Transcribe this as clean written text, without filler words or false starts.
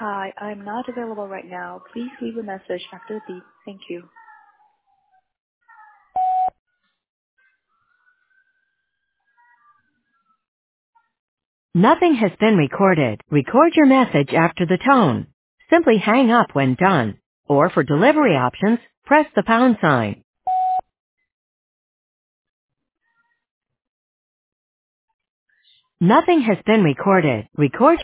Hi, I'm not available right now. Please leave a message after the beep. Thank you. Nothing has been recorded. Record your message after the tone. Simply hang up when done. Or for delivery options, press the pound sign. Nothing has been recorded. Record